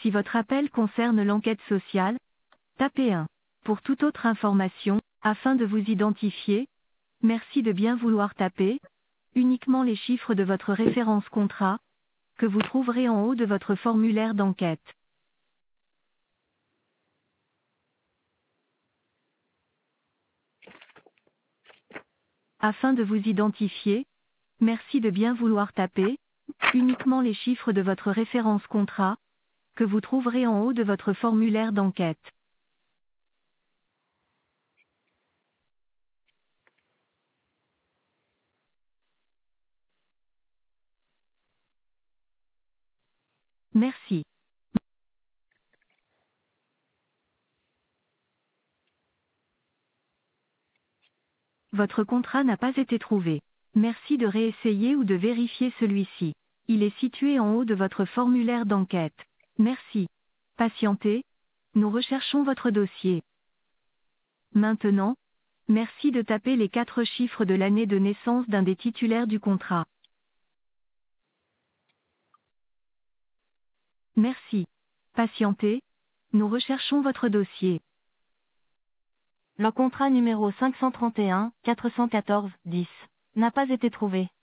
Si votre appel concerne l'enquête sociale, tapez 1. Pour toute autre information, afin de vous identifier, merci de bien vouloir taper uniquement les chiffres de votre référence contrat, que vous trouverez en haut de votre formulaire d'enquête. Afin de vous identifier, merci de bien vouloir taper uniquement les chiffres de votre référence contrat, que vous trouverez en haut de votre formulaire d'enquête. Merci. Votre contrat n'a pas été trouvé. Merci de réessayer ou de vérifier celui-ci. Il est situé en haut de votre formulaire d'enquête. Merci. Patientez. Nous recherchons votre dossier. Maintenant, merci de taper les 4 chiffres de l'année de naissance d'un des titulaires du contrat. Merci. Patientez. Nous recherchons votre dossier. Le contrat numéro 531 414 10 n'a pas été trouvé.